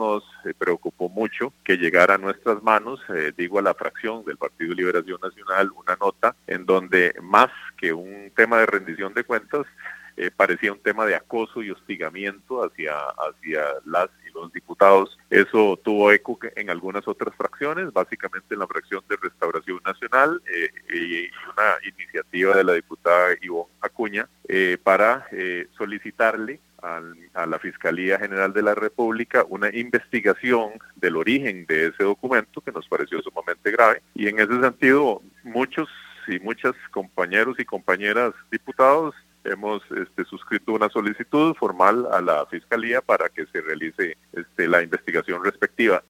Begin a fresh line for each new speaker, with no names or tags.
nos preocupó mucho que llegara a nuestras manos, digo a la fracción del Partido de Liberación Nacional, una nota en donde más que un tema de rendición de cuentas, parecía un tema de acoso y hostigamiento hacia las y los diputados. Eso tuvo eco en algunas otras fracciones, básicamente en la fracción de Restauración Nacional y una iniciativa de la diputada Ivonne Acuña para solicitarle a la Fiscalía General de la República una investigación del origen de ese documento que nos pareció sumamente grave, y en ese sentido muchos y muchas compañeros y compañeras diputados hemos suscrito una solicitud formal a la Fiscalía para que se realice la investigación respectiva.